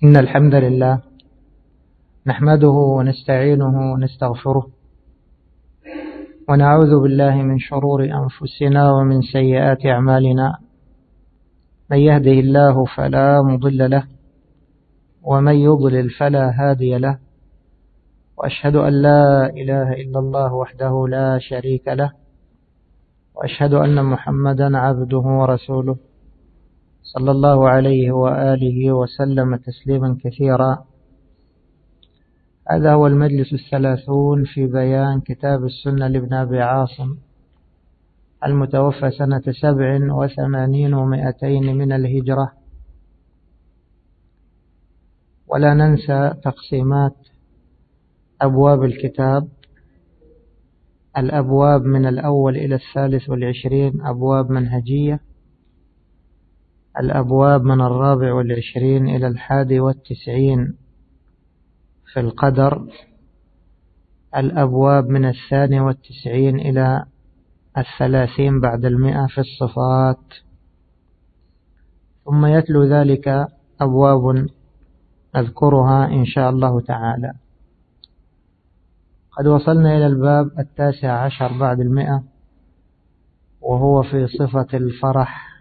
إن الحمد لله نحمده ونستعينه ونستغفره ونعوذ بالله من شرور أنفسنا ومن سيئات أعمالنا. من يهده الله فلا مضل له ومن يضلل فلا هادي له، وأشهد أن لا إله إلا الله وحده لا شريك له، وأشهد أن محمدا عبده ورسوله صلى الله عليه وآله وسلم تسليما كثيرا. هذا هو المجلس 30 في بيان كتاب السنة لابن أبي عاصم المتوفى سنة 87 و200 من الهجرة. ولا ننسى تقسيمات أبواب الكتاب. الأبواب من الأول إلى 23 أبواب منهجية، الأبواب من 24 إلى 91 في القدر، الأبواب من 92 إلى 30 بعد 100 في الصفات، ثم يتلو ذلك أبواب نذكرها إن شاء الله تعالى. قد وصلنا إلى الباب 19 بعد 100، وهو في صفة الفرح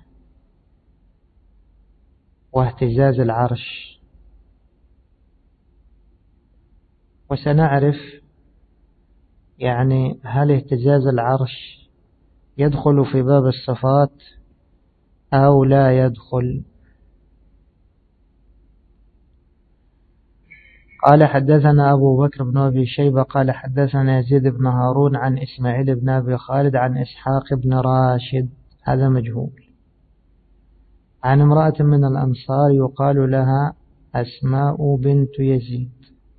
واهتزاز العرش. وسنعرف هل اهتزاز العرش يدخل في باب الصفات أو لا يدخل. قال حدثنا أبو بكر بن أبي شيبة قال حدثنا يزيد بن هارون عن إسماعيل بن أبي خالد عن إسحاق بن راشد، هذا مجهول، عن امرأة من الأنصار يقال لها أسماء بنت يزيد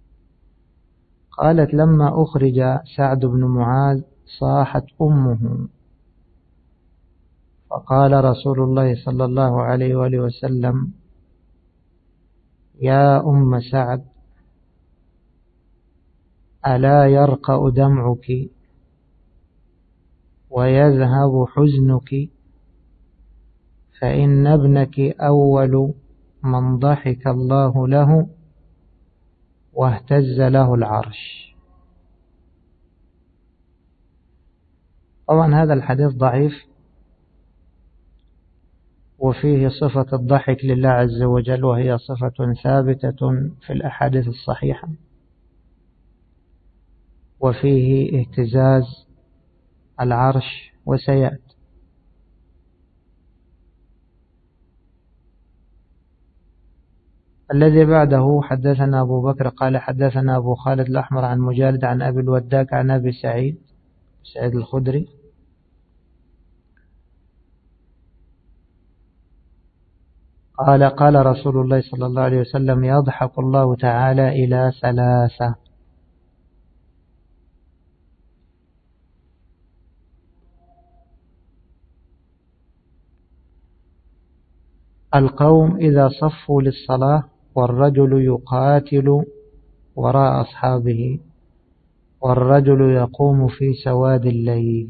قالت لما أخرج سعد بن معاذ صاحت أمه، فقال رسول الله صلى الله عليه وآله وسلم: يا أم سعد، ألا يرقأ دمعك ويذهب حزنك، فإن ابنك أول من ضحك الله له واهتز له العرش. طبعا هذا الحديث ضعيف، وفيه صفة الضحك لله عز وجل، وهي صفة ثابتة في الأحاديث الصحيحة، وفيه اهتزاز العرش وسيأتي. الذي بعده حدثنا أبو بكر قال حدثنا أبو خالد الأحمر عن مجالد عن أبي الوداك عن أبي سعيد الخدري قال رسول الله صلى الله عليه وسلم: يضحك الله تعالى إلى 3: القوم إذا صفوا للصلاة، والرجل يقاتل وراء أصحابه، والرجل يقوم في سواد الليل.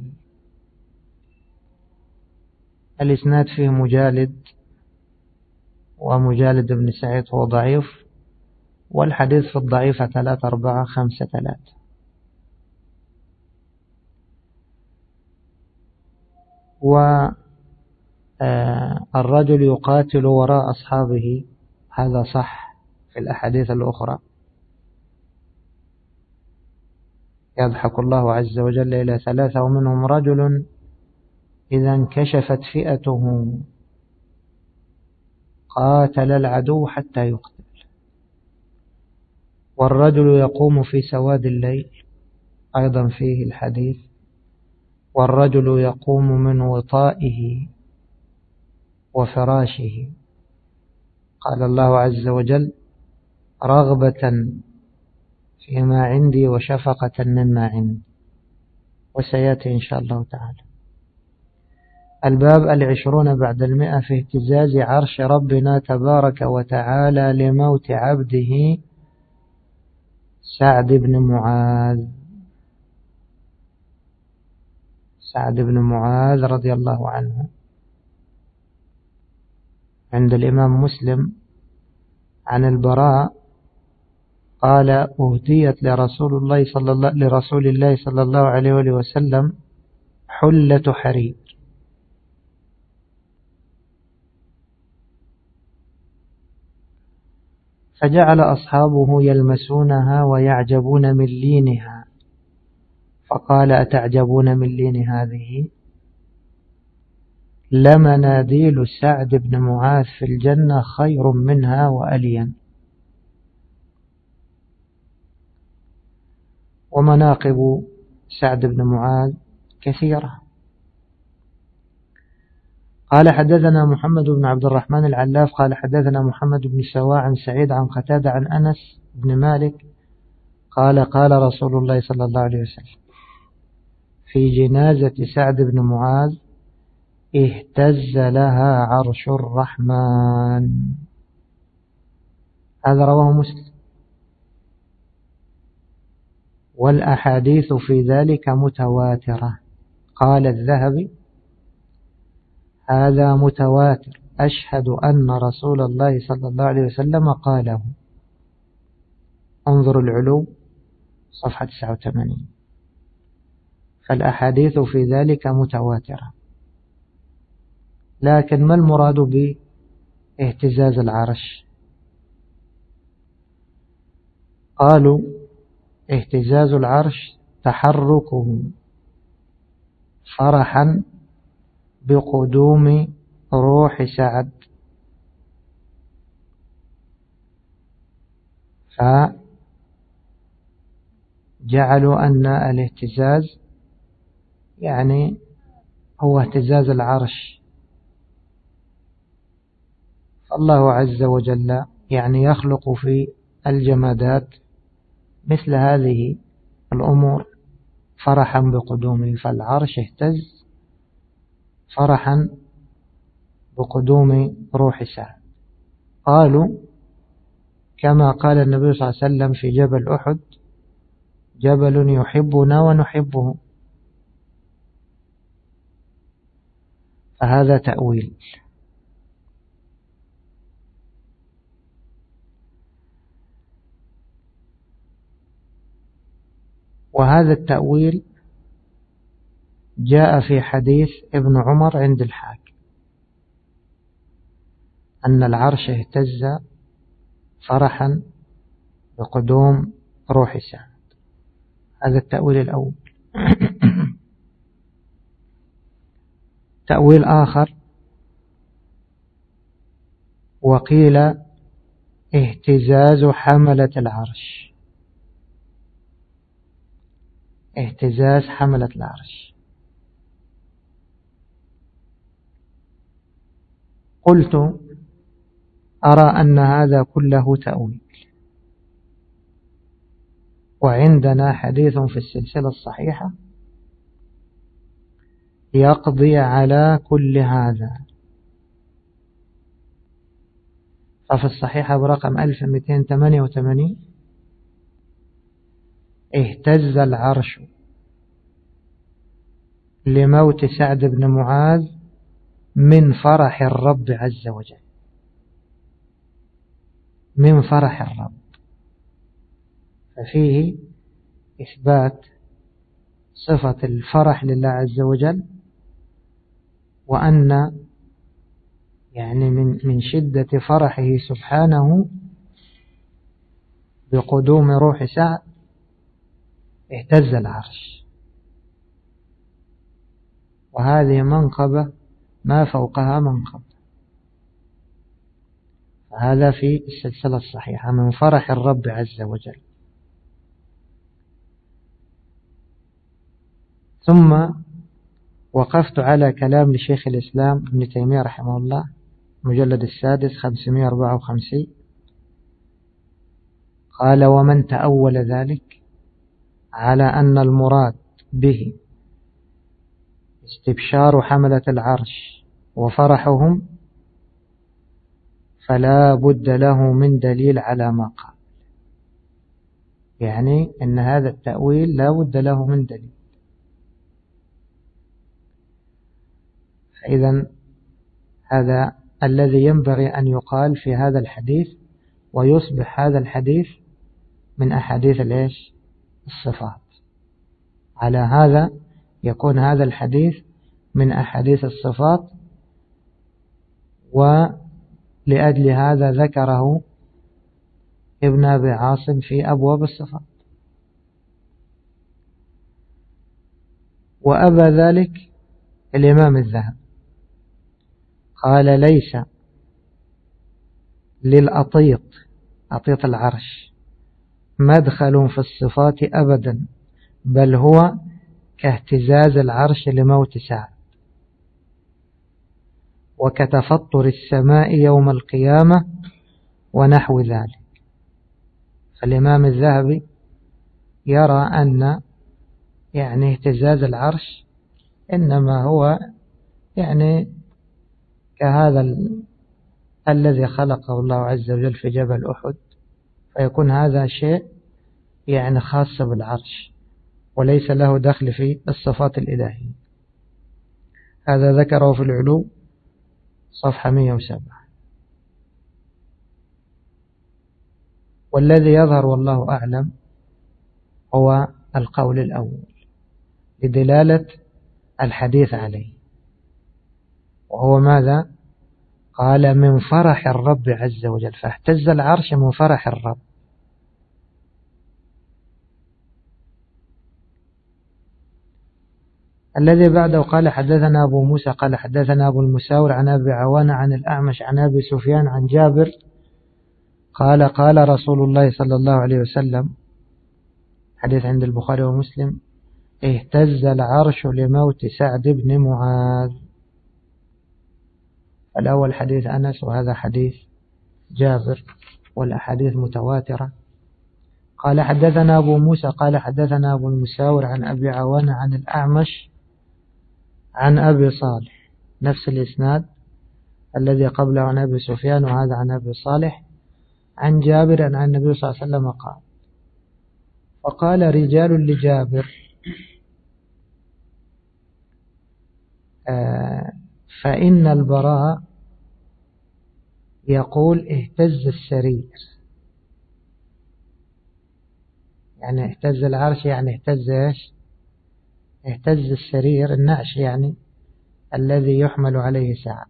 الإسناد فيه مجالد، ومجالد بن سعيد هو ضعيف، والحديث في الضعيفة 3 4 5 3. والرجل يقاتل وراء أصحابه، هذا صح في الأحاديث الأخرى. يضحك الله عز وجل إلى 3: ومنهم رجل إذا انكشفت فئته قاتل العدو حتى يقتل. والرجل يقوم في سواد الليل، أيضا فيه الحديث: والرجل يقوم من وطائه وفراشه. قال الله عز وجل: رغبة فيما عندي وشفقة مما عندي، وسيأتي إن شاء الله تعالى. الباب 20 بعد 100 في اهتزاز عرش ربنا تبارك وتعالى لموت عبده سعد بن معاذ. سعد بن معاذ رضي الله عنه عند الإمام مسلم عن البراء قال أهديت لرسول الله صلى الله عليه وسلم حلة حرير، فجعل أصحابه يلمسونها ويعجبون من لينها، فقال أتعجبون من لين هذه؟ لمناديل سعد بن معاذ في الجنة خير منها وألين. ومناقب سعد بن معاذ كثيرة. قال حدثنا محمد بن عبد الرحمن العلاف قال حدثنا محمد بن سواء عن سعيد عن قتادة عن أنس بن مالك قال قال رسول الله صلى الله عليه وسلم في جنازة سعد بن معاذ اهتز لها عرش الرحمن. هذا رواه مسلم. والأحاديث في ذلك متواترة. قال الذهبي هذا متواتر أشهد أن رسول الله صلى الله عليه وسلم قاله. انظر العلو صفحة 89. فالأحاديث في ذلك متواترة. لكن ما المراد باهتزاز العرش؟ قالوا اهتزاز العرش تحركه فرحا بقدوم روح سعد، فجعلوا أن الاهتزاز يعني هو اهتزاز العرش. فالله عز وجل يعني يخلق في الجمادات مثل هذه الأمور فرحا بقدومه، فالعرش اهتز فرحا بقدوم روح سعد. قالوا كما قال النبي صلى الله عليه وسلم في جبل أحد جبل يحبنا ونحبه. فهذا تأويل. وهذا التأويل جاء في حديث ابن عمر عند الحاكم أن العرش اهتز فرحا بقدوم روح سعد. هذا التأويل الأول. تأويل آخر وقيل اهتزاز حملة العرش، اهتزاز حملة العرش. قلت أرى أن هذا كله تأويل، وعندنا حديث في السلسلة الصحيحة يقضي على كل هذا. ففي الصحيحة برقم 1288 اهتز العرش لموت سعد بن معاذ من فرح الرب عز وجل، من فرح الرب. ففيه إثبات صفة الفرح لله عز وجل، وأن يعني من شدة فرحه سبحانه بقدوم روح سعد اهتز العرش. وهذه منقبة ما فوقها منقب. هذا في السلسلة الصحيحة من فرح الرب عز وجل. ثم وقفت على كلام لشيخ الإسلام ابن تيمية رحمه الله مجلد 6 554 قال ومن تأول ذلك على أن المراد به استبشار حملة العرش وفرحهم فلا بد له من دليل على ما قال. يعني أن هذا التأويل لا بد له من دليل. فإذا هذا الذي ينبغي أن يقال في هذا الحديث ويصبح هذا الحديث من أحاديث الصفات. على هذا يكون هذا الحديث من أحاديث الصفات، ولأجل هذا ذكره ابن أبي عاصم في أبواب الصفات. وأبى ذلك الإمام الذهبي، قال ليس للأطيط، أطيط العرش، مدخل في الصفات أبدا، بل هو كاهتزاز العرش لموت سعد، وكتفطر السماء يوم القيامة ونحو ذلك. فالإمام الذهبي يرى أن اهتزاز العرش إنما هو كهذا الذي خلقه الله عز وجل في جبل أحد، فيكون هذا شيء خاص بالعرش وليس له دخل في الصفات الإلهية. هذا ذكره في العلو صفحة 107. والذي يظهر والله أعلم هو القول الأول لدلالة الحديث عليه، وهو ماذا؟ قال من فرح الرب عز وجل، فاهتز العرش من فرح الرب. الذي بعده قال حدثنا أبو موسى قال حدثنا أبو المساور عن أبي عوان عن الأعمش عن أبي سفيان عن جابر قال قال رسول الله صلى الله عليه وسلم، حديث عند البخاري ومسلم، اهتز العرش لموت سعد بن معاذ. الأول حديث أنس وهذا حديث جابر، والأحاديث متواترة. قال حدثنا أبو موسى قال حدثنا أبو المساور عن أبي عوان عن الأعمش عن أبي صالح، نفس الإسناد الذي قبله عن أبي سفيان، وهذا عن أبي صالح عن جابر عن النبي صلى الله عليه وسلم قال. فقال رجال لجابر فإن البراء يقول اهتز السرير، اهتز العرش اهتز ايش؟ اهتز السرير، النعش الذي يحمل عليه سعد.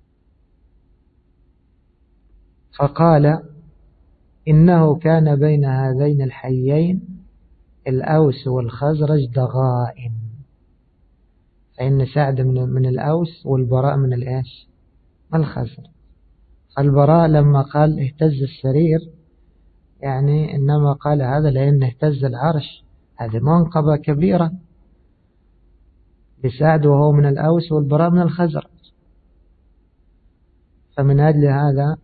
فقال إنه كان بين هذين الحيين الأوس والخزرج ضغائن، فإن سعد من الأوس والبراء من الإيش؟ من الخزرج. فالبراء لما قال اهتز السرير إنما قال هذا لأن اهتز العرش، هذه منقبة كبيرة لسعد وهو من الأوس والبراء من الخزرج. فمن أجل هذا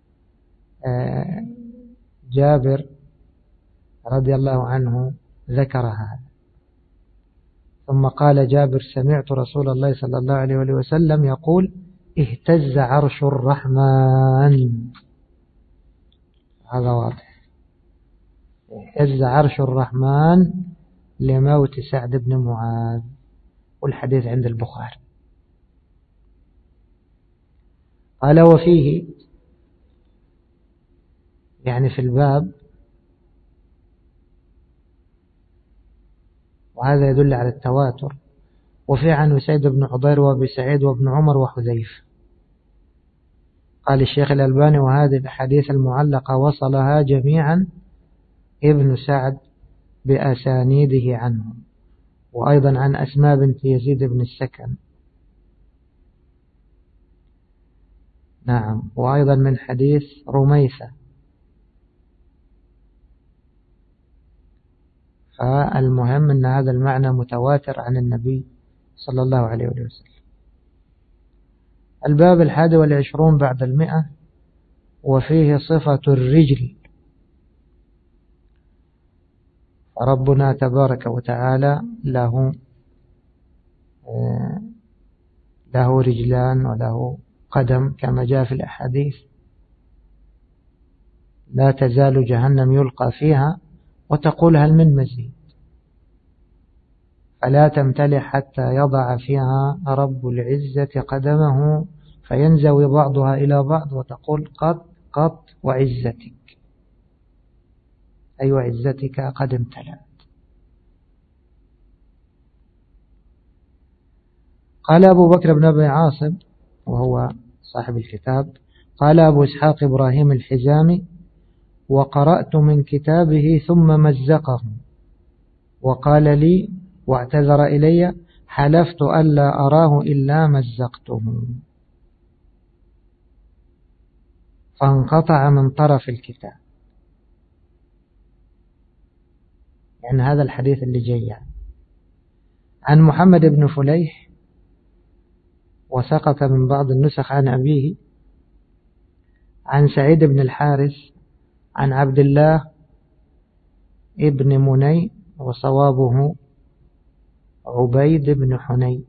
جابر رضي الله عنه ذكر هذا. ثم قال جابر سمعت رسول الله صلى الله عليه وسلم يقول اهتز عرش الرحمن. هذا واضح، اهتز عرش الرحمن لموت سعد بن معاذ، والحديث عند البخاري. قال وفيه في الباب، وهذا يدل على التواتر، وفي عن سيد بن حضير وابي سعيد وابن عمر وحذيفة. قال الشيخ الألباني وهذه الحديث المعلقة وصلها جميعا ابن سعد بأسانيده عنه، وأيضا عن أسماء بنت يزيد بن السكن، نعم، وأيضا من حديث رميثة. فالمهم أن هذا المعنى متواتر عن النبي صلى الله عليه وسلم. الباب 21 بعد 100، وفيه صفة الرجل. ربنا تبارك وتعالى له رجلان وله قدم كما جاء في الأحاديث. لا تزال جهنم يلقى فيها وتقول هل من مزيد، فلا تمتلئ حتى يضع فيها رب العزة قدمه فينزوي بعضها إلى بعض وتقول قط قط وعزتك. أي وعزتك قد امتلأت. قال أبو بكر بن أبي عاصم وهو صاحب الكتاب قال أبو إسحاق إبراهيم الحزامي: وقرأت من كتابه ثم مزقه وقال لي واعتذر إلي: حلفت ألا أراه إلا مزقته، فانقطع من طرف الكتاب. يعني هذا الحديث اللي جاي عن محمد بن فليح، وسقط من بعض النسخ عن أبيه، عن سعيد بن الحارث عن عبد الله ابن مني، وصوابه عبيد بن حني،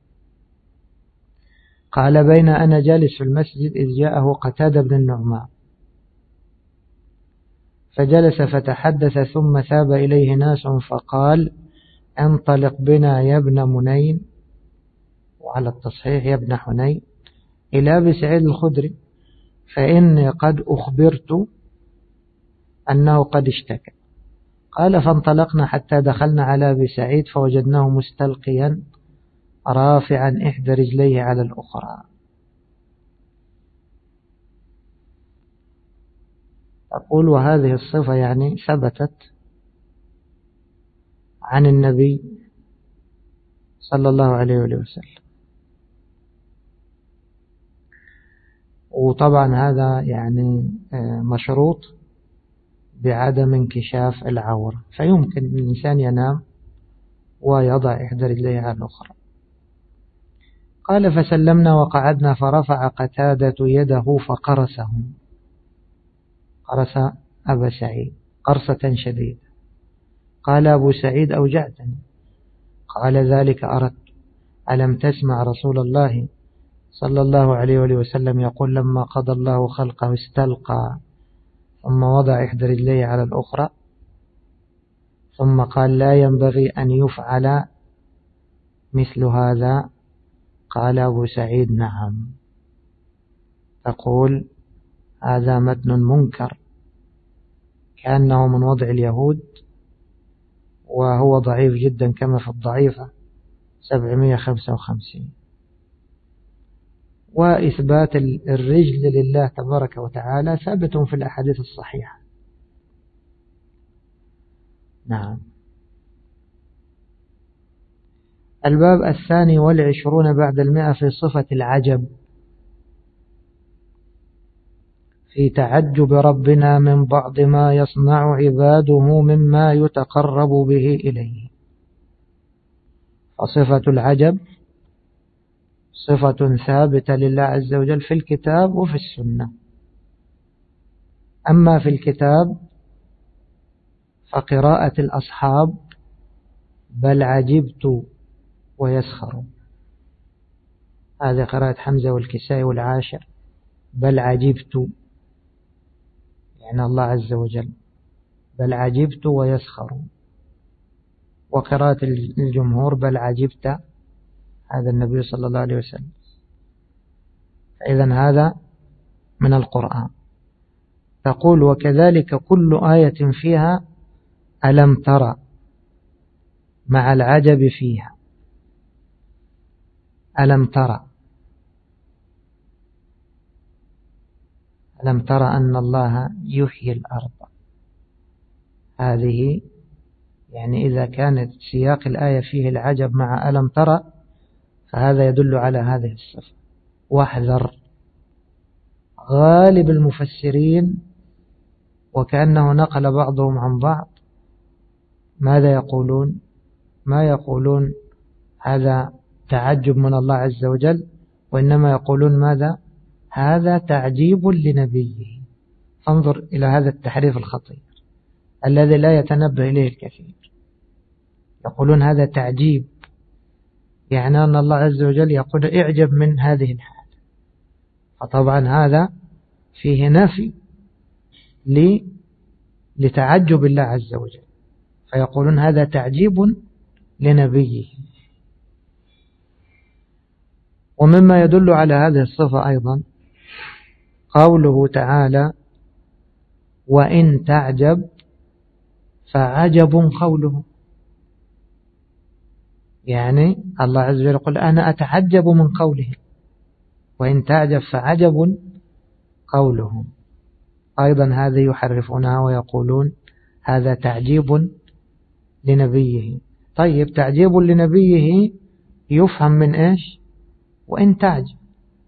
قال: بين أنا جالس في المسجد إذ جاءه قتادة بن النعمان فجلس فتحدث، ثم ثاب إليه ناس فقال: انطلق بنا يا ابن منين، وعلى التصحيح يا ابن حني، إلى أبي سعيد الخدري، فإني قد أخبرت أنه قد اشتكى. قال: فانطلقنا حتى دخلنا على أبي سعيد فوجدناه مستلقيا رافعا إحدى رجليه على الأخرى. أقول: وهذه الصفة يعني ثبتت عن النبي صلى الله عليه وسلم، وطبعا هذا يعني مشروط بعدم انكشاف العورة، فيمكن الإنسان ينام ويضع إحدى رجليه على الأخرى. قال: فسلمنا وقعدنا، فرفع قتادة يده فقرسه، قرس أبا سعيد قرصة شديدة. قال أبو سعيد: أوجعتني. قال: ذلك أردت. ألم تسمع رسول الله صلى الله عليه وسلم يقول: لما قضى الله خلقه استلقى ثم وضع إحدى رجليه على الأخرى، ثم قال: لا ينبغي أن يفعل مثل هذا. قال أبو سعيد: نعم. تقول: هذا متن منكر كأنه من وضع اليهود، وهو ضعيف جدا كما في الضعيفة 755. وإثبات الرجل لله تبارك وتعالى ثابت في الأحاديث الصحيحة. نعم. الباب 22 بعد 100 في صفة العجب، في تعجب ربنا من بعض ما يصنع عباده مما يتقرب به إليه. فصفة العجب صفة ثابتة لله عز وجل في الكتاب وفي السنة. أما في الكتاب فقراءة الأصحاب: بل عجبت ويسخر، هذه قراءة حمزة والكسائي والعاشر، بل عجبت يعني الله عز وجل، بل عجبت ويسخر. وقراءة الجمهور: بل عجبت، هذا النبي صلى الله عليه وسلم. فإذن هذا من القرآن. تقول: وكذلك كل آية فيها ألم ترى مع العجب فيها. ألم ترى، ألم ترى أن الله يحيي الأرض، هذه يعني إذا كانت سياق الآية فيه العجب مع ألم ترى فهذا يدل على هذه الصفة. واحذر، غالب المفسرين وكأنه نقل بعضهم عن بعض ماذا يقولون؟ ما يقولون هذا تعجب من الله عز وجل، وإنما يقولون ماذا؟ هذا تعجيب لنبيه. فانظر إلى هذا التحريف الخطير الذي لا يتنبه إليه الكثير. يقولون هذا تعجيب، يعني أن الله عز وجل يقول اعجب من هذه الحال، فطبعا هذا فيه نفي لتعجب الله عز وجل، فيقولون هذا تعجيب لنبيه. ومما يدل على هذه الصفة أيضا قوله تعالى: وإن تعجب فعجب قوله، يعني الله عز وجل يقول أنا أتعجب من قوله، وإن تعجب فعجب قولهم. أيضا هذا يحرفونها ويقولون هذا تعجيب لنبيه. طيب تعجيب لنبيه يفهم من إيش؟ وإن تعجب.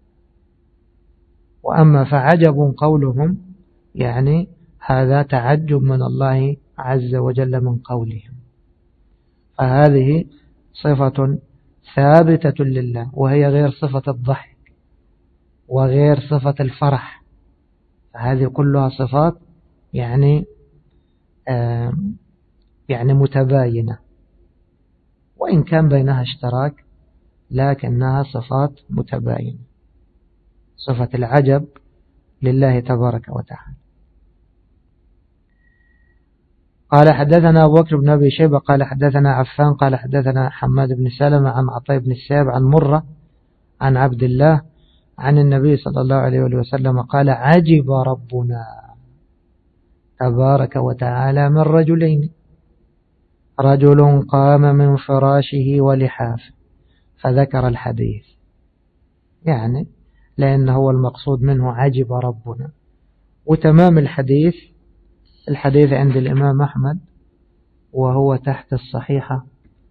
وأما فعجب قولهم يعني هذا تعجب من الله عز وجل من قولهم. فهذه صفة ثابتة لله، وهي غير صفة الضحك وغير صفة الفرح. فهذه كلها صفات يعني متباينة، وإن كان بينها اشتراك لكنها صفات متباينة. صفة العجب لله تبارك وتعالى. قال حدثنا أبو بكر بن أبي شيبة قال حدثنا عفان قال حدثنا حماد بن سلمة عن عطاء بن السائب عن مرة عن عبد الله عن النبي صلى الله عليه وسلم قال عجب ربنا تبارك وتعالى من رجلين، رجل قام من فراشه ولحافه، فذكر الحديث، يعني لأنه هو المقصود منه عجب ربنا. وتمام الحديث عند الإمام أحمد وهو تحت الصحيحة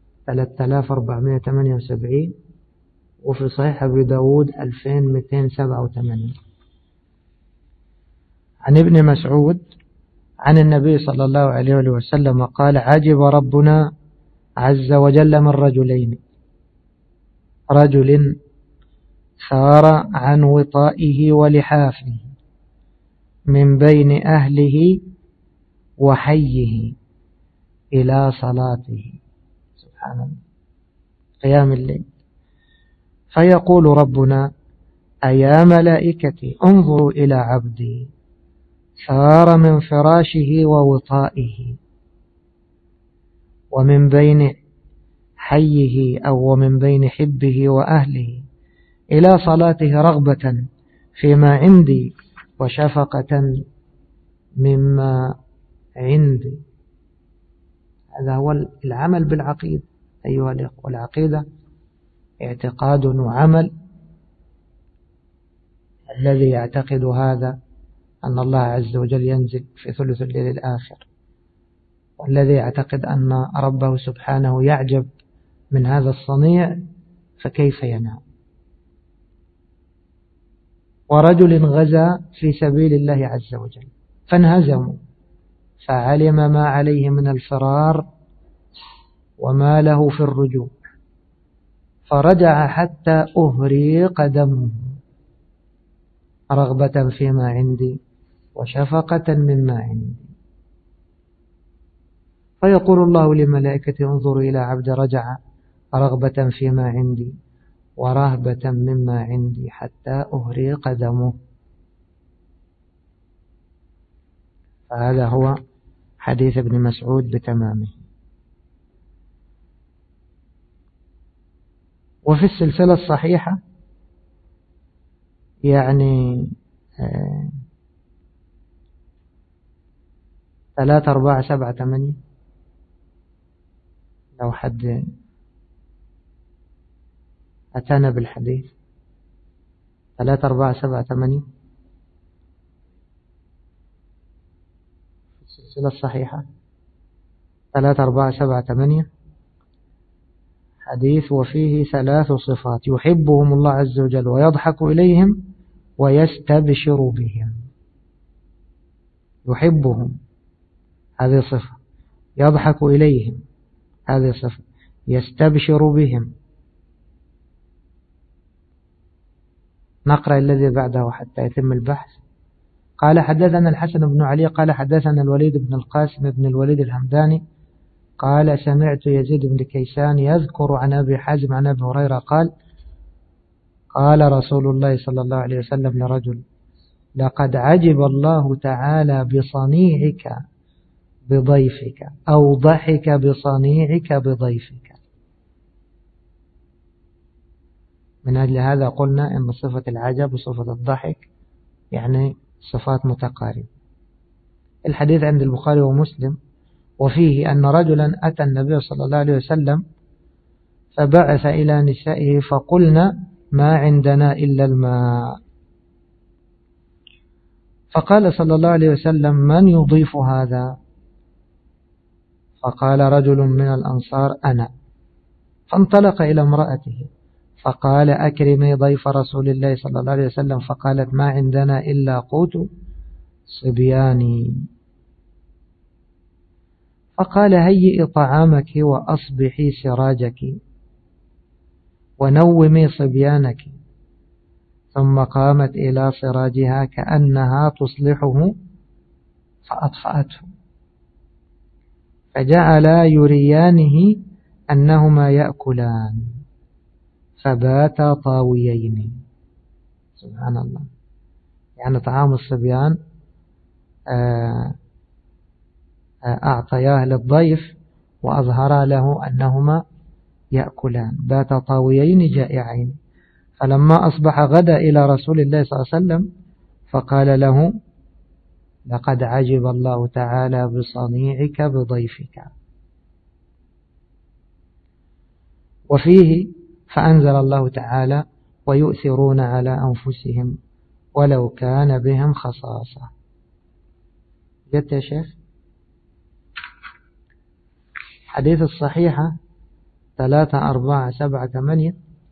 3478، وفي صحيح أبي داود 2287 عن ابن مسعود عن النبي صلى الله عليه وسلم قال عجب ربنا عز وجل من رجلين، رجل سار عن وطائه ولحافه من بين أهله وحيه إلى صلاته، سبحان الله، قيام الليل، فيقول ربنا أيا ملائكتي انظروا إلى عبدي سار من فراشه ووطائه ومن بين حيه أو ومن بين حبه وأهله إلى صلاته رغبة فيما عندي وشفقة مما عندي. هذا هو العمل بالعقيدة أيها الأخوة. والعقيدة اعتقاد وعمل. الذي يعتقد هذا أن الله عز وجل ينزل في ثلث الليل الآخر، والذي يعتقد أن ربه سبحانه يعجب من هذا الصنيع، فكيف ينام؟ ورجل غزا في سبيل الله عز وجل فانهزموا، فعلم ما عليه من الفرار وما له في الرجوع، فرجع حتى أهريق دمه رغبة فيما عندي وشفقة مما عندي. فيقول الله لملائكته انظروا إلى عبد رجع رغبة فيما عندي ورهبة مما عندي حتى أهريق دمه. فهذا هو حديث ابن مسعود بتمامه. وفي السلسلة الصحيحة يعني 3 4 7 8 لو حد أتانا بالحديث 3 4 7 8 السلسلة الصحيحة 3 4 7 8 حديث وفيه 3 صفات يحبهم الله عز وجل ويضحك إليهم ويستبشر بهم. يحبهم هذه صفة، يضحك إليهم هذه صفة، يستبشر بهم. نقرأ الذي بعده حتى يتم البحث. قال حدثنا الحسن بن علي قال حدثنا الوليد بن القاسم بن الوليد الهمداني قال سمعت يزيد بن كيسان يذكر عن أبي حازم عن أبي هريرة قال قال رسول الله صلى الله عليه وسلم لرجل لقد عجب الله تعالى بصنيعك بضيفك أو ضحك بصنيعك بضيفك. من أجل هذا قلنا أن صفة العجب وصفة الضحك يعني صفات متقاربة. الحديث عند البخاري ومسلم وفيه أن رجلا أتى النبي صلى الله عليه وسلم فبعث إلى نسائه فقلنا ما عندنا إلا الماء، فقال صلى الله عليه وسلم من يضيف هذا؟ فقال رجل من الأنصار أنا. فانطلق إلى امرأته فقال أكرمي ضيف رسول الله صلى الله عليه وسلم، فقالت ما عندنا إلا قوت صبياني. فقال هيئي طعامك وأصبحي سراجك ونومي صبيانك، ثم قامت إلى سراجها كأنها تصلحه فأطفأته، فجعلا يريانه أنهما يأكلان فباتا طاويين. سبحان الله، يعني طعام الصبيان أعطياه للضيف وأظهرا له أنهما يأكلان، باتا طاويين جائعين. فلما أصبح غدا إلى رسول الله صلى الله عليه وسلم فقال له لقد عجب الله تعالى بصنيعك بضيفك. وفيه فأنزل الله تعالى ويؤثرون على أنفسهم ولو كان بهم خصاصة. جدت يا شيخ؟ حديث الصحيحة 3 4 7 8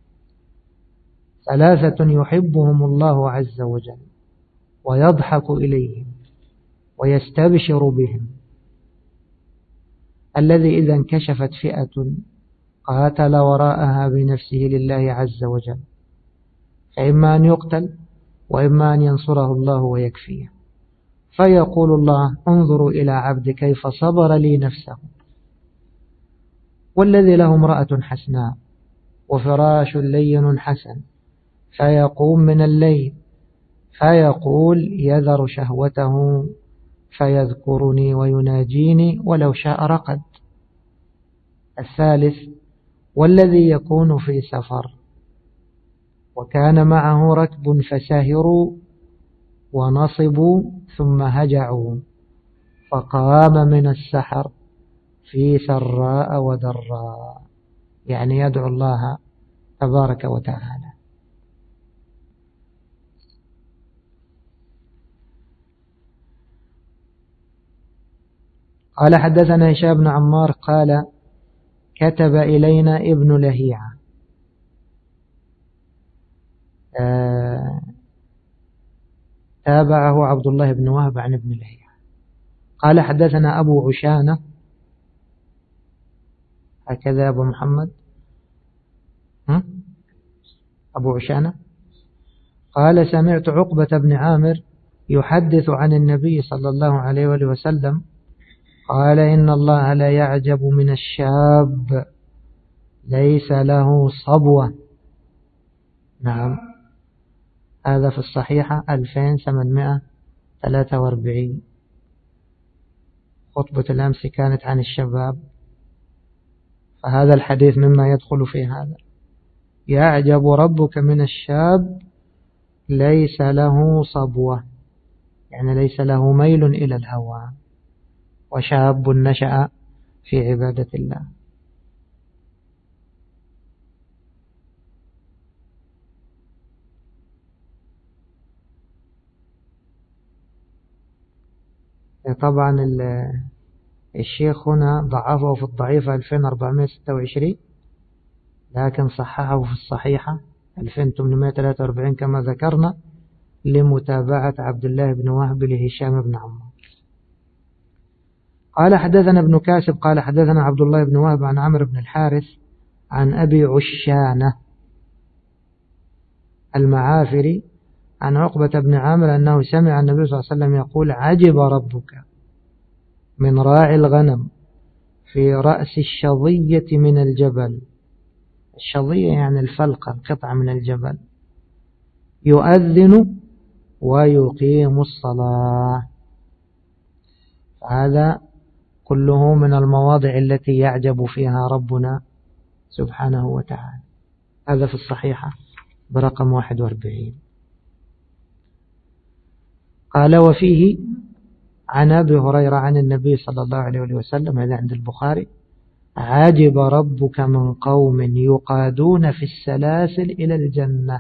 3 يحبهم الله عز وجل ويضحك إليهم ويستبشر بهم: الذي إذا انكشفت فئة قاتل وراءها بنفسه لله عز وجل، فإما أن يقتل وإما أن ينصره الله ويكفيه، فيقول الله انظروا إلى عبد كيف صبر لي نفسه. والذي له امرأة حسناء وفراش لين حسن فيقوم من الليل فيقول يذر شهوته فيذكرني ويناجيني ولو شاء رقد. الثالث والذي يكون في سفر وكان معه ركب فسهروا ونصبوا ثم هجعوا فقام من السحر في سراء ودراء، يعني يدعو الله تبارك وتعالى. قال حدثنا هشام بن عمار قال كتب إلينا ابن لهيعة تابعه عبد الله بن وهب عن ابن لهيعة قال حدثنا أبو عشانة، هكذا أبو محمد أبو عشانة قال سمعت عقبة بن عامر يحدث عن النبي صلى الله عليه وآله وسلم قال إن الله لا يعجب من الشاب ليس له صبوة. نعم، هذا في الصحيحة 2843. خطبة الأمس كانت عن الشباب، فهذا الحديث مما يدخل في هذا: يعجب ربك من الشاب ليس له صبوة، يعني ليس له ميل إلى الهوى، وشاب نشأ في عبادة الله. طبعا الشيخ هنا ضعفه في الضعيفة 2426، لكن صححه في الصحيحة 2843 كما ذكرنا لمتابعة عبد الله بن وهب لهشام بن عمار. قال حدثنا ابن كاسب قال حدثنا عبد الله بن وهب عن عمرو بن الحارث عن أبي عشانة المعافري عن عقبة بن عامر أنه سمع النبي صلى الله عليه وسلم يقول عجب ربك من راعي الغنم في رأس الشظية من الجبل. الشظية يعني الفلقة، القطعة من الجبل، يؤذن ويقيم الصلاة. هذا كله من المواضع التي يعجب فيها ربنا سبحانه وتعالى. هذا في الصحيحة برقم 41. قال وفيه عن أبي هريرة عن النبي صلى الله عليه وسلم، هذا عند البخاري: عجب ربك من قوم يقادون في السلاسل إلى الجنة،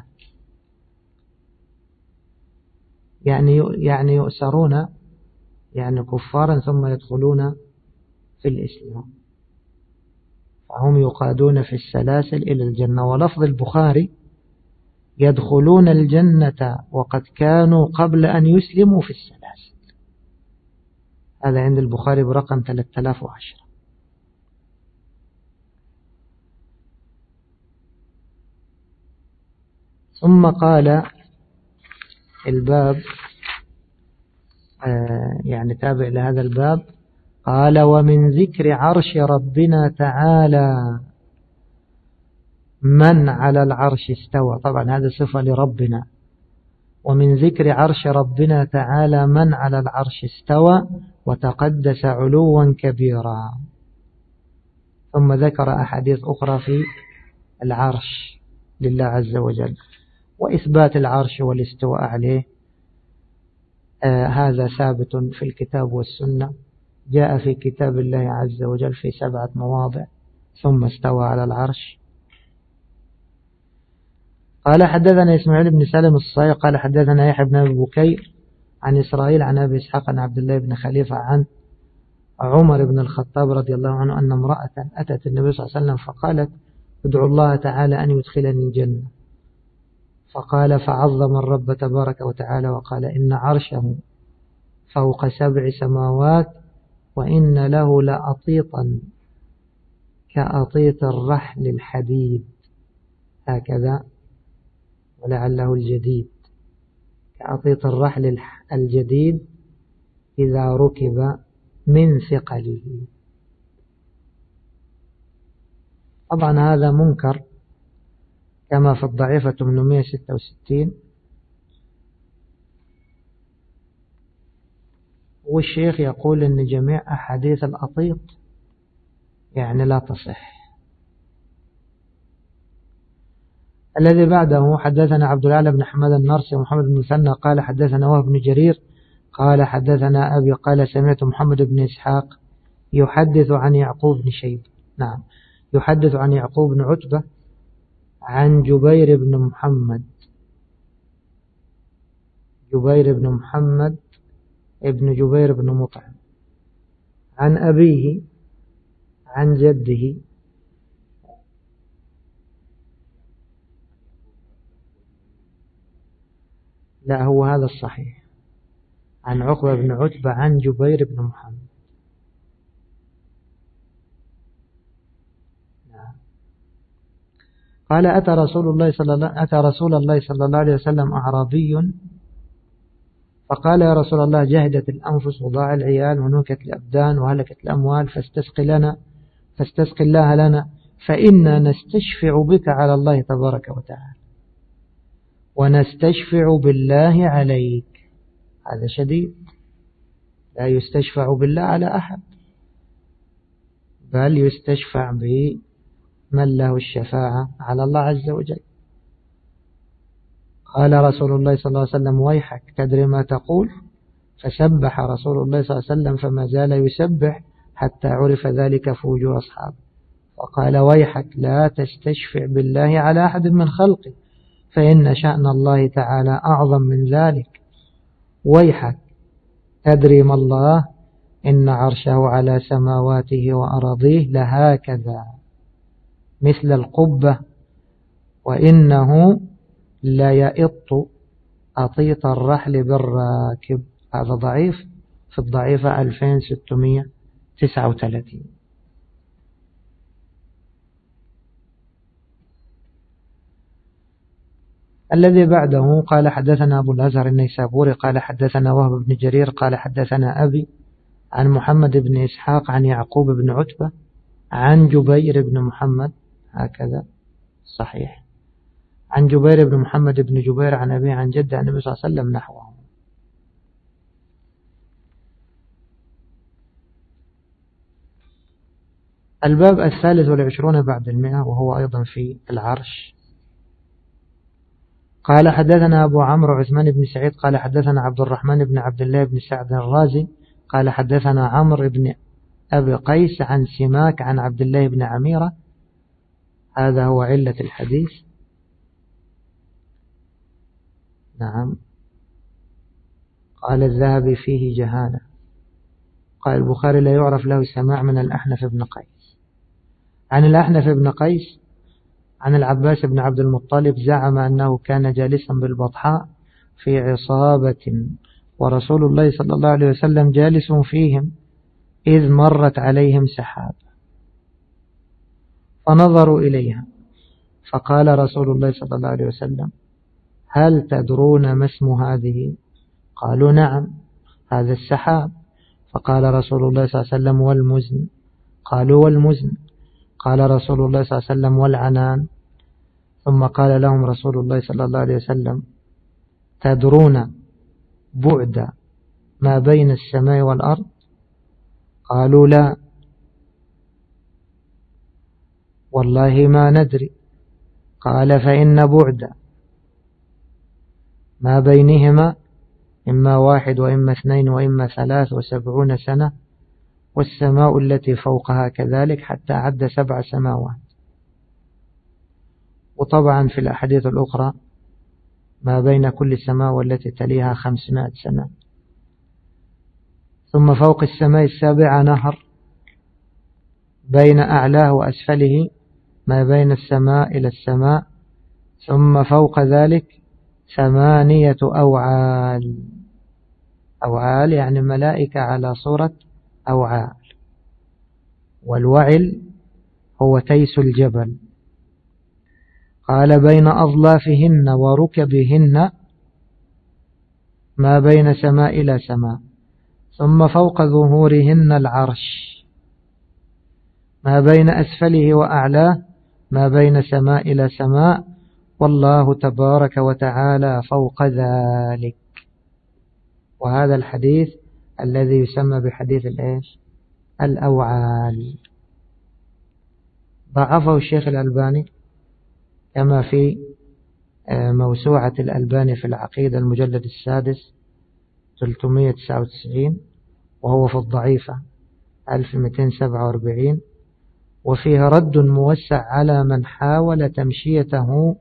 يعني يؤسرون، يعني كفارا ثم يدخلون في الإسلام، فهم يقادون في السلاسل إلى الجنة. ولفظ البخاري: يدخلون الجنة وقد كانوا قبل أن يسلموا في السلاسل، هذا عند البخاري برقم 3010. ثم قال الباب، يعني تابع لهذا الباب، قال: ومن ذكر عرش ربنا تعالى من على العرش استوى. طبعا هذا صفة لربنا. ومن ذكر عرش ربنا تعالى من على العرش استوى وتقدس علوا كبيرا. ثم ذكر أحاديث أخرى في العرش لله عز وجل، وإثبات العرش والاستواء عليه هذا ثابت في الكتاب والسنة، جاء في كتاب الله عز وجل في 7 مواضع: ثم استوى على العرش. قال: حدثنا إسماعيل بن سالم الصايغ قال حدثنا يحيى بن أبي بكير عن إسرائيل عن أبي إسحاق عن عبد الله بن خليفة عن عمر بن الخطاب رضي الله عنه أن امرأة أتت النبي صلى الله عليه وسلم فقالت: ادعو الله تعالى أن يدخلني الجنة. فقال: فعظم الرب تبارك وتعالى وقال: إن عرشه فوق 7 سماوات وإن له لأطيطا كأطيط الرحل الحديد، هكذا، ولعله الجديد، كأطيط الرحل الجديد إذا ركب من ثقله. طبعا هذا منكر كما في الضعيفة 866. والشيخ يقول إن جميع أحاديث الأطيط يعني لا تصح. الذي بعده: حدثنا عبد الأعلى بن حماد النرسي ومحمد بن مثنى قال حدثنا وهب بن جرير قال حدثنا أبي قال سمعت محمد بن إسحاق يحدث عن يعقوب بن شيبة، نعم، يحدث عن يعقوب بن عتبة عن جبير بن محمد، جبير بن محمد ابن جبير بن مطعم، عن أبيه عن جده. لا، هو هذا الصحيح، عن عقبة بن عتبة عن جبير بن محمد. قال: أتى رسول الله صلى الله عليه وسلم أعرابي فقال: يا رسول الله، جهدت الأنفس وضاع العيال ونوكت الأبدان وهلكت الأموال فاستسق الله لنا فإنا نستشفع بك على الله تبارك وتعالى ونستشفع بالله عليك. هذا شديد، لا يستشفع بالله على أحد، بل يستشفع بمن له الشفاعة على الله عز وجل. قال رسول الله صلى الله عليه وسلم: ويحك، تدري ما تقول؟ فسبح رسول الله صلى الله عليه وسلم فما زال يسبح حتى عرف ذلك في وجوه أصحابه، فقال: ويحك، لا تستشفع بالله على أحد من خلقه فإن شأن الله تعالى أعظم من ذلك. ويحك، تدري ما الله؟ إن عرشه على سماواته وأراضيه لهكذا مثل القبة وإنه لا يئط أطيط الرحل بالراكب. هذا ضعيف، في الضعيفة 2639. الذي بعده: قال حدثنا أبو الأزهر النيسابوري قال حدثنا وهب بن جرير قال حدثنا أبي عن محمد بن إسحاق عن يعقوب بن عتبة عن جبير بن محمد، هكذا صحيح، عن جبير بن محمد بن جبير عن أبي عن جده عن النبي صلى الله عليه وسلم نحوه. الباب 23 بعد 100 وهو أيضا في العرش. قال حدثنا أبو عمرو عثمان بن سعيد قال حدثنا عبد الرحمن بن عبد الله بن سعد الرازي قال حدثنا عمرو بن أبي قيس عن سماك عن عبد الله بن عميرة. هذا هو علة الحديث. نعم. قال الذهبي فيه جهالة. قال البخاري لا يعرف له سماع من الأحنف بن قيس. عن الأحنف بن قيس عن العباس بن عبد المطلب زعم أنه كان جالسا بالبطحاء في عصابة ورسول الله صلى الله عليه وسلم جالس فيهم إذ مرت عليهم سحاب فنظروا إليها فقال رسول الله صلى الله عليه وسلم هل تدرون ما اسم هذه؟ قالوا نعم هذا السحاب. فقال رسول الله صلى الله عليه وسلم والمزن؟ قالوا والمزن. قال رسول الله صلى الله عليه وسلم والعنان؟ ثم قال لهم رسول الله صلى الله عليه وسلم تدرون بعد ما بين السماء والأرض؟ قالوا لا والله ما ندري. قال فإن بعد ما بينهما إما 1 وإما 2 وإما 73 سنة والسماء التي فوقها كذلك حتى عد 7 سماوات. وطبعا في الأحاديث الأخرى ما بين كل سماء والتي تليها 500 سنة. ثم فوق السماء السابعة نهر بين أعلاه وأسفله ما بين السماء إلى السماء. ثم فوق ذلك 8 أوعال. أوعال يعني ملائكة على صورة أوعال. والوعل هو تيس الجبل. قال بين أظلافهن وركبهن ما بين سماء إلى سماء. ثم فوق ظهورهن العرش ما بين أسفله وأعلاه ما بين سماء إلى سماء والله تبارك وتعالى فوق ذلك. وهذا الحديث الذي يسمى بحديث الأوعال. ضعفه الشيخ الألباني كما في موسوعة الألباني في العقيدة المجلد 6 399 وهو في الضعيفة 1247 وفيه رد موسع على من حاول تمشيته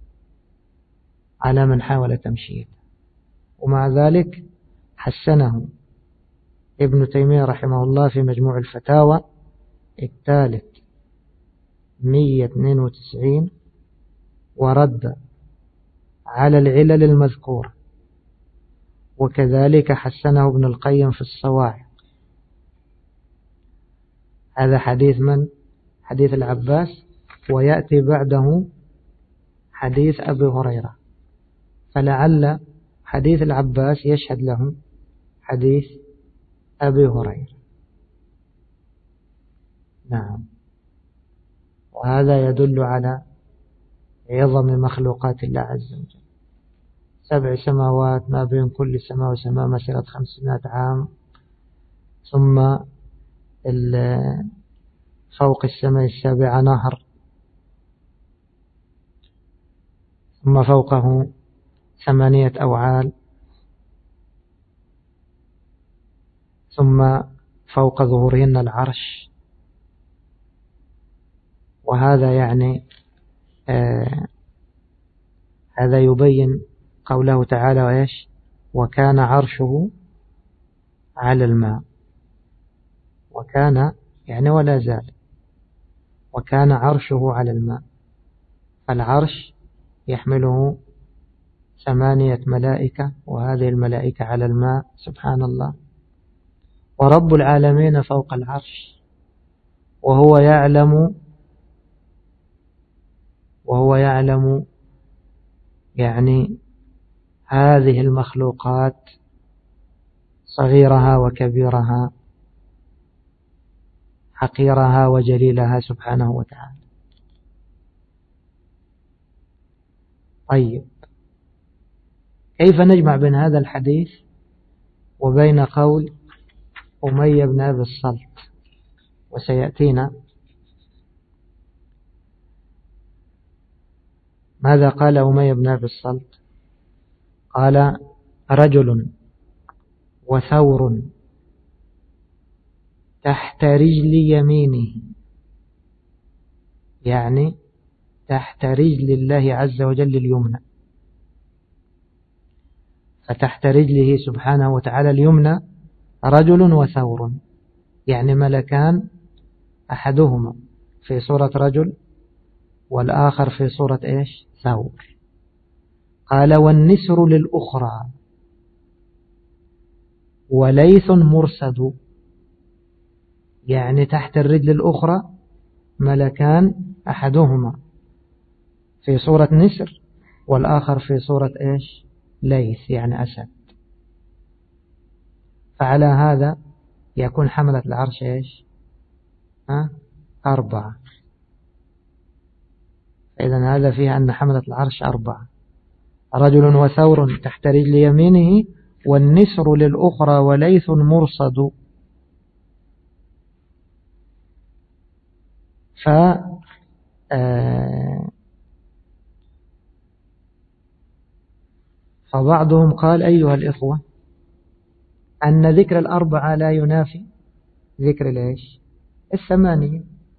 ومع ذلك حسنه ابن تيمية رحمه الله في مجموع الفتاوى الثالث 192 ورد على العلل المذكورة. وكذلك حسنه ابن القيم في الصواعق. هذا حديث من؟ حديث العباس. ويأتي بعده حديث أبي هريرة فلعل حديث العباس يشهد له حديث أبي هريرة. نعم. وهذا يدل على عظم مخلوقات الله عز وجل. 7 سماوات ما بين كل سماء وسماء مسيرة 500 عام. ثم فوق السماء السابعة نهر. ثم فوقه 8 أوعال. ثم فوق ظهورهن العرش. وهذا يعني هذا يبين قوله تعالى وإيش وكان عرشه على الماء. وكان يعني ولا زال. وكان عرشه على الماء. فالعرش يحمله 8 ملائكة وهذه الملائكة على الماء. سبحان الله. ورب العالمين فوق العرش وهو يعلم يعني هذه المخلوقات صغيرها وكبيرها حقيرها وجليلها سبحانه وتعالى. طيب كيف نجمع بين هذا الحديث وبين قول أمية بن أبي الصلت؟ وسيأتينا ماذا قال أمية بن أبي الصلت. قال رجل وثور تحت رجل يمينه، يعني تحت رجل الله عز وجل اليمنى. فتحت رجله سبحانه وتعالى اليمنى رجل وثور، يعني ملكان، أحدهما في صورة رجل والآخر في صورة إيش؟ ثور. قال والنسر للأخرى وليث مرصد، يعني تحت الرجل الأخرى ملكان، أحدهما في صورة نسر والآخر في صورة إيش؟ ليث، يعني أسد. فعلى هذا يكون حملة العرش إيش؟ 4. إذن هذا فيه أن حملة العرش 4: رجل وثور تحت رجل يمينه، والنسر للأخرى وليث مرصد. فبعضهم قال أيها الإخوة أن ذكر 4 لا ينافي ذكر ليش 8،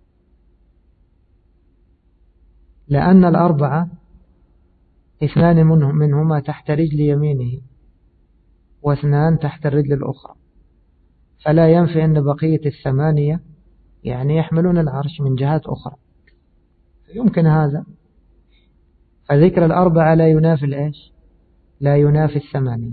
لأن 4 2 منهما تحت رجل يمينه و2 تحت الرجل الأخرى، فلا ينفي أن بقية 8 يعني يحملون العرش من جهات أخرى، يمكن هذا. فذكر 4 لا ينافي الإيش؟ لا ينافي 8.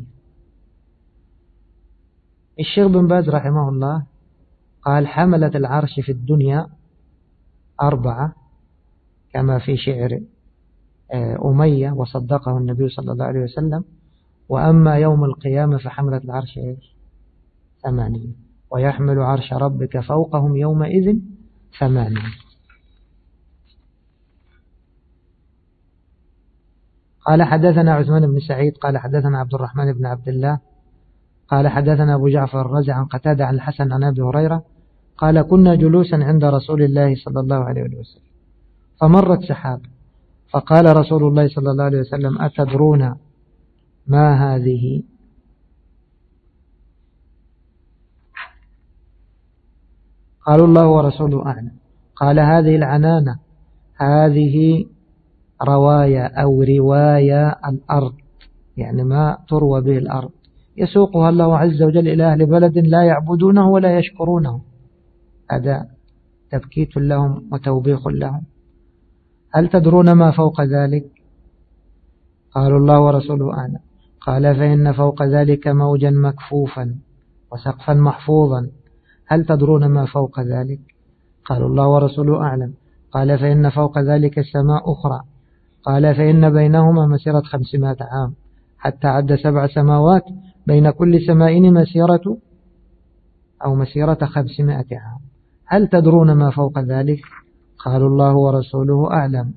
الشيخ بن باز رحمه الله قال حملة العرش في الدنيا 4 كما في شعر أمية وصدقه النبي صلى الله عليه وسلم، وأما يوم القيامة فحملة العرش 8 ويحمل عرش ربك فوقهم يومئذ 8. قال حدثنا عثمان بن سعيد قال حدثنا عبد الرحمن بن عبد الله قال حدثنا أبو جعفر الرازي عن قتادة عن الحسن عن أبي هريرة قال كنا جلوسا عند رسول الله صلى الله عليه وسلم فمرت سحاب فقال رسول الله صلى الله عليه وسلم أتدرون ما هذه؟ قالوا الله ورسوله أعلم. قال هذه العنانة، هذه رواية أو رواية الأرض، يعني ما تروى به الأرض، يسوقها الله عز وجل إلى أهل بلد لا يعبدونه ولا يشكرونه. هذا تبكيت لهم وتوبيخ لهم. هل تدرون ما فوق ذلك؟ قالوا الله ورسوله أعلم. قال فإن فوق ذلك موجا مكفوفا وسقفا محفوظا. هل تدرون ما فوق ذلك؟ قالوا الله ورسوله أعلم. قال فإن فوق ذلك السماء أخرى. قال فإن بينهما مسيرة 500 عام حتى عد 7 سماوات بين كل سماء مسيرة 500 عام. هل تدرون ما فوق ذلك؟ قالوا الله ورسوله أعلم.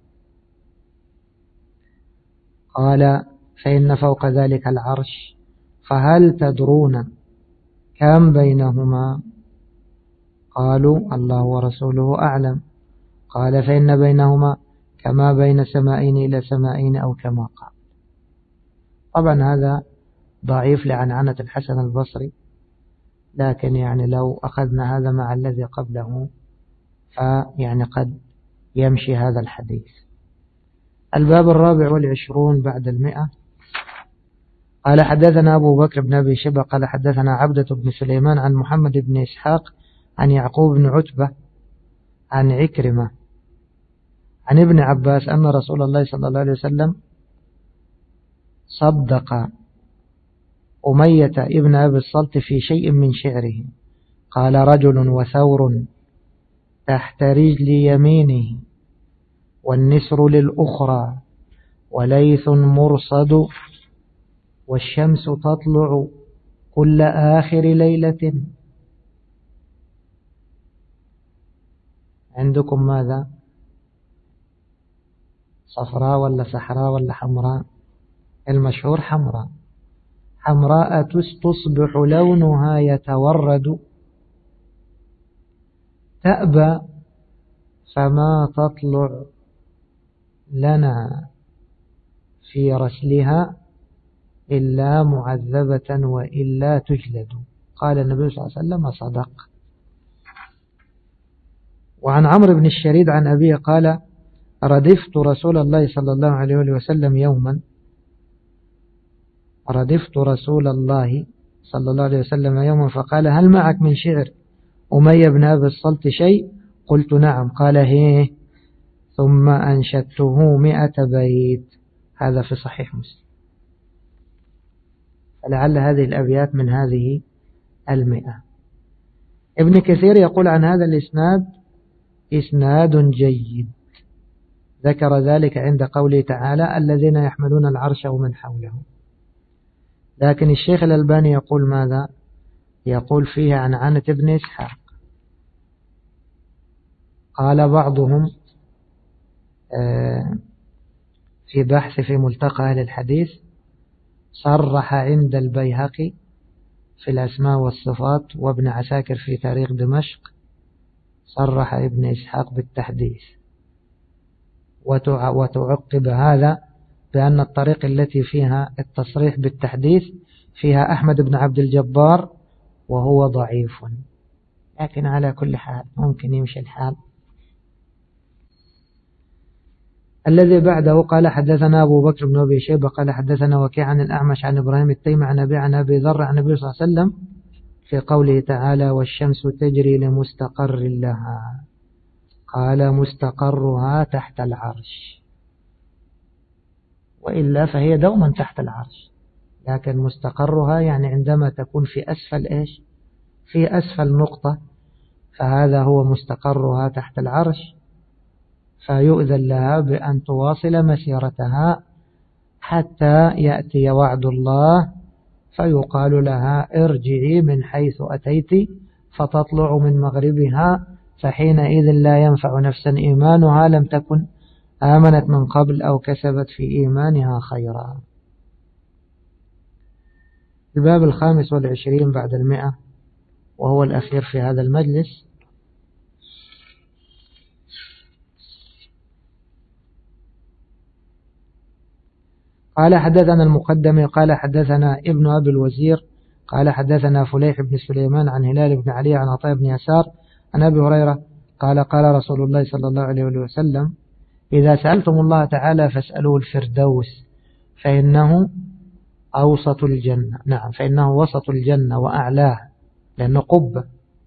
قال فإن فوق ذلك العرش. فهل تدرون كم بينهما؟ قالوا الله ورسوله أعلم. قال فإن بينهما كما بين سمائين إلى سمائين أو كما قال. طبعا هذا ضعيف لعنعنة الحسن البصري، لكن يعني لو أخذنا هذا مع الذي قبله فيعني قد يمشي هذا الحديث. الباب 24 بعد 100. قال حدثنا أبو بكر بن أبي شيبة قال حدثنا عبدة بن سليمان عن محمد بن إسحاق عن يعقوب بن عتبة عن عكرمة عن ابن عباس أن رسول الله صلى الله عليه وسلم صدق أمية ابن أبي الصلت في شيء من شعره. قال رجل وثور تحت رجل يمينه والنسر للأخرى وليث مرصد والشمس تطلع كل آخر ليلة. عندكم ماذا؟ صفراء ولا سحراء ولا حمراء؟ المشهور حمراء. حمراء تصبح لونها يتورد تأبى فما تطلع لنا في رسلها إلا معذبة وإلا تجلد. قال النبي صلى الله عليه وسلم صدق. وعن عمرو بن الشريد عن أبيه قال ردفت رسول الله صلى الله عليه وسلم يوما، ردفت رسول الله صلى الله عليه وسلم يوما فقال هل معك من شعر أمية بن أبي الصلت شيء؟ قلت نعم. قال هيه، ثم أنشدته 100 بيت. هذا في صحيح مسلم. فلعل هذه الأبيات من هذه 100. ابن كثير يقول عن هذا الإسناد إسناد جيد، ذكر ذلك عند قوله تعالى الذين يحملون العرش ومن حوله. لكن الشيخ الألباني يقول ماذا؟ يقول فيه عن عنة ابن إسحاق. قال بعضهم في بحث في ملتقى أهل الحديث صرح عند البيهقي في الأسماء والصفات وابن عساكر في تاريخ دمشق، صرح ابن إسحاق بالتحديث، وتعقب هذا بأن الطريق التي فيها التصريح بالتحديث فيها أحمد بن عبد الجبار وهو ضعيف، لكن على كل حال ممكن يمشي الحال. الذي بعده قال حدثنا أبو بكر بن أبي شيبة قال حدثنا وكيع عن الأعمش عن إبراهيم التيمي عن أبي ذر عن النبي صلى الله عليه وسلم في قوله تعالى والشمس تجري لمستقر لها، قال مستقرها تحت العرش، وإلا فهي دوما تحت العرش، لكن مستقرها يعني عندما تكون في أسفل إيش؟ في أسفل نقطة، فهذا هو مستقرها تحت العرش، فيؤذن لها بأن تواصل مسيرتها حتى يأتي وعد الله فيقال لها ارجعي من حيث أتيت فتطلع من مغربها، فحينئذ لا ينفع نفسا إيمانها لم تكن آمنت من قبل أو كسبت في إيمانها خيرا. الباب 25 بعد 100 وهو الأخير في هذا المجلس. قال حدثنا المقدم قال حدثنا ابن أبي الوزير قال حدثنا فليح بن سليمان عن هلال بن علي عن عطاء بن يسار عن أبي هريرة قال قال رسول الله صلى الله عليه وسلم إذا سألتم الله تعالى فاسألوه الفردوس فإنه أوسط الجنة. نعم، فإنه وسط الجنة وأعلاها، لأنه قبة،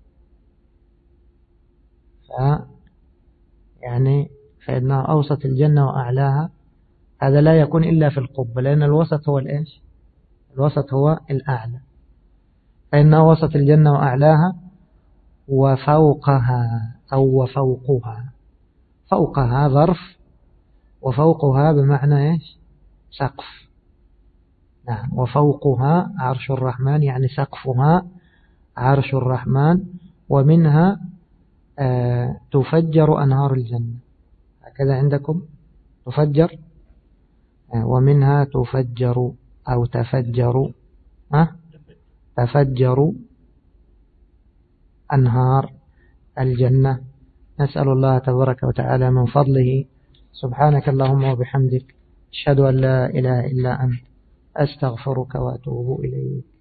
يعني فإنه أوسط الجنة وأعلاها، هذا لا يكون إلا في القبة، لأن الوسط هو الإيش؟ الوسط هو الأعلى، فإنه وسط الجنة وأعلاها وفوقها أو وفوقها، فوقها ظرف وفوقها بمعنى إيش؟ سقف. نعم، وفوقها عرش الرحمن يعني سقفها عرش الرحمن، ومنها تفجر أنهار الجنة، هكذا عندكم تفجر، ومنها تفجر أو تفجر أنهار الجنة. نسأل الله تبارك وتعالى من فضله. سبحانك اللهم وبحمدك أشهد أن لا إله إلا أنت أستغفرك وأتوب إليك.